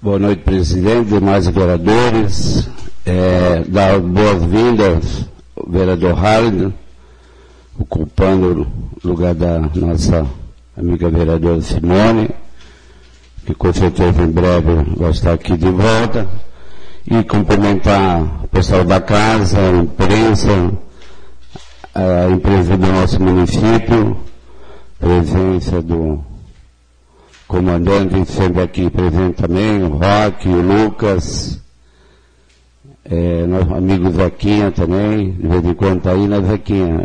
Boa noite, presidente, demais vereadores. Dar boas-vindas ao vereador Harley, ocupando o lugar da nossa amiga vereadora Simone, que com certeza em breve vai estar aqui de volta. E cumprimentar o pessoal da casa, a imprensa, a empresa do nosso município, presença do comandante sempre aqui presente também, o Roque, o Lucas, nosso amigo Zequinha também, de vez em quando está aí, né, Zequinha?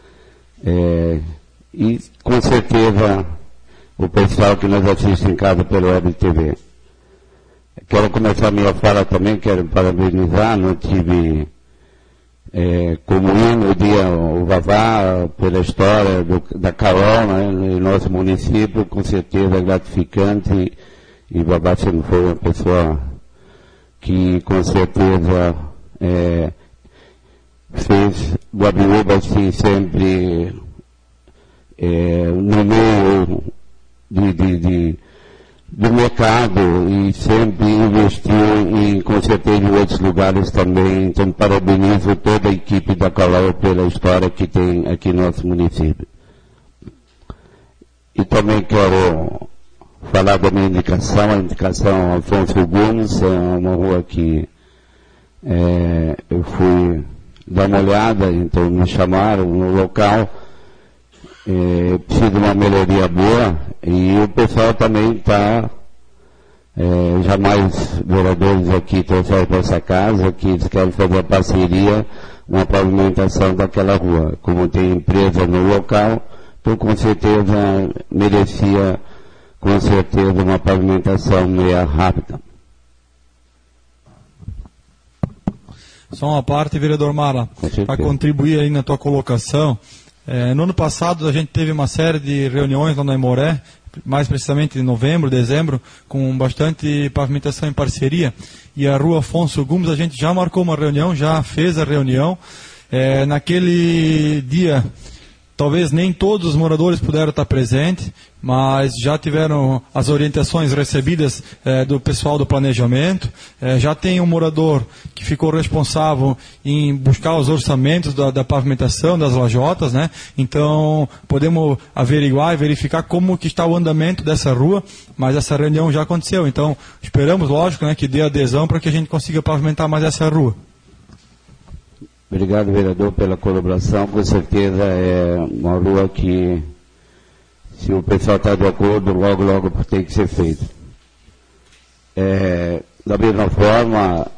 E com certeza o pessoal que nos assiste em casa pelo Web TV. Quero começar a minha fala também, quero parabenizar, não tive como hino o dia o Vavá, pela história da Carol, né, no nosso município, com certeza é gratificante, e Vavá sempre foi uma pessoa que com certeza fez Guabiúba assim, sempre no meio do mercado e sempre investiu com certeza em outros lugares também. Então parabenizo toda a equipe da Colau pela história que tem aqui no nosso município. E também quero falar da minha indicação, a indicação Afonso Gomes, é uma rua que eu fui dar uma olhada, então me chamaram no local. Precisa de uma melhoria boa e o pessoal também está, jamais vereadores aqui trouxeram para essa casa que eles querem fazer a parceria, uma pavimentação daquela rua. Como tem empresa no local, então com certeza merecia, com certeza, uma pavimentação meia rápida. Só uma parte, vereador Mala, para contribuir aí na tua colocação. No ano passado a gente teve uma série de reuniões lá na Aimoré, mais precisamente em novembro, dezembro, com bastante pavimentação em parceria, e a rua Afonso Gomes a gente já marcou uma reunião, já fez a reunião. Naquele dia, talvez nem todos os moradores puderam estar presentes, mas já tiveram as orientações recebidas do pessoal do planejamento. Já tem um morador que ficou responsável em buscar os orçamentos da pavimentação, das lajotas, né? Então, podemos averiguar e verificar como que está o andamento dessa rua, mas essa reunião já aconteceu. Então, esperamos, lógico, né, que dê adesão para que a gente consiga pavimentar mais essa rua. Obrigado, vereador, pela colaboração. Com certeza é uma rua que, se o pessoal está de acordo, logo tem que ser feito. Da mesma forma,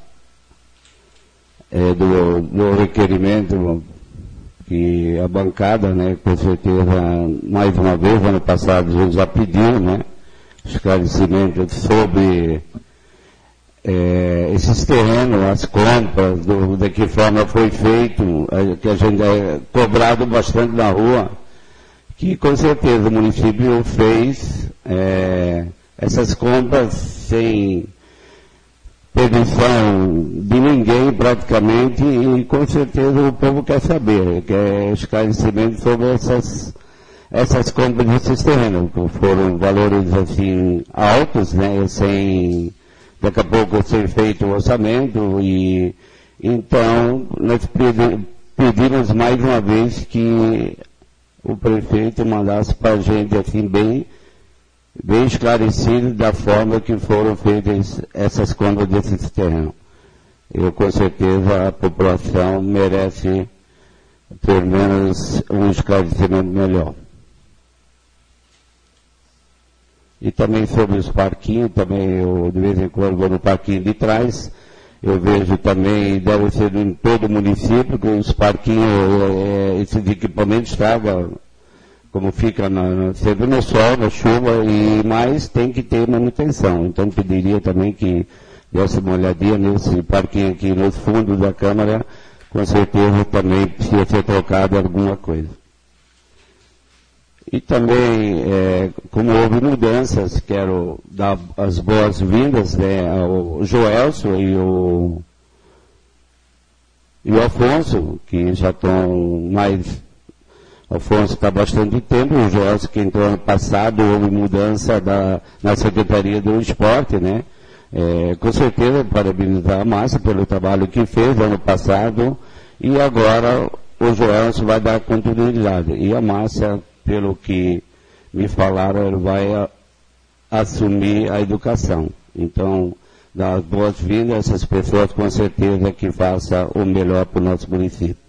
do requerimento que a bancada, né, com certeza, mais uma vez, ano passado, a gente já pediu, né, esclarecimento sobre esses terrenos, as compras, de que forma foi feito, que a gente é cobrado bastante na rua, que com certeza o município fez essas compras sem permissão de ninguém praticamente, e com certeza o povo quer saber, quer esclarecimento sobre essas compras desses terrenos, que foram valores assim altos, né, sem daqui a pouco ser feito o orçamento, e então nós pedimos mais uma vez que o prefeito mandasse para a gente assim bem esclarecido da forma que foram feitas essas compras desses terrenos. Eu com certeza a população merece pelo menos um esclarecimento melhor. E também sobre os parquinhos, também eu de vez em quando vou no parquinho de trás, eu vejo também, deve ser em todo o município, que os parquinhos, esses equipamentos estragam, como fica sempre no sol, na chuva, mas tem que ter manutenção. Então pediria também que desse uma olhadinha nesse parquinho aqui no fundo da Câmara, com certeza também precisa ser trocado alguma coisa. E também, como houve mudanças, quero dar as boas-vindas, né, ao Joelson e o Afonso, que já estão mais... Afonso está há bastante tempo, o Joelson que entrou ano passado, houve mudança na Secretaria do Esporte, né? Com certeza, parabenizar a Márcia pelo trabalho que fez ano passado, e agora o Joelson vai dar continuidade. E a Márcia, pelo que me falaram, ele vai assumir a educação. Então, dar as boas-vindas a essas pessoas, com certeza que faça o melhor para o nosso município.